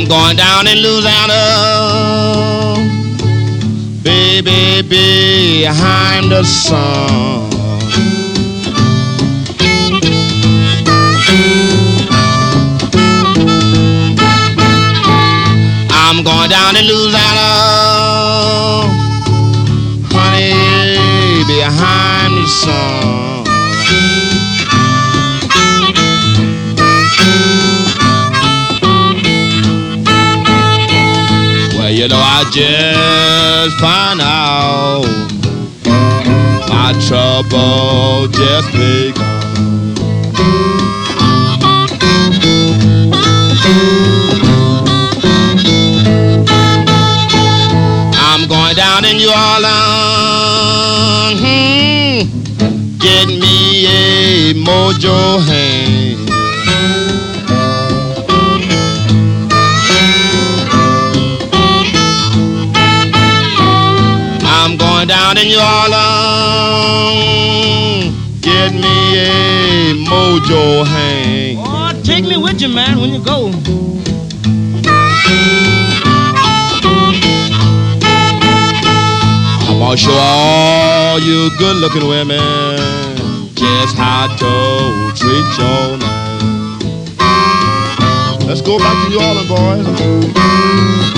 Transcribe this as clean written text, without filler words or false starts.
I'm going down in Louisiana, baby, behind the sun. I'm going down in Louisiana, honey, behind the sun. Well, you know, I just found out my trouble just begun. I'm going down in New Orleans, get me a mojo hand. I'm going down in New Orleans, get me a mojo hand. Oh, take me with you, man, when you go. I'm gonna show all you good-looking women just how to treat your man. Let's go back to New Orleans, boys.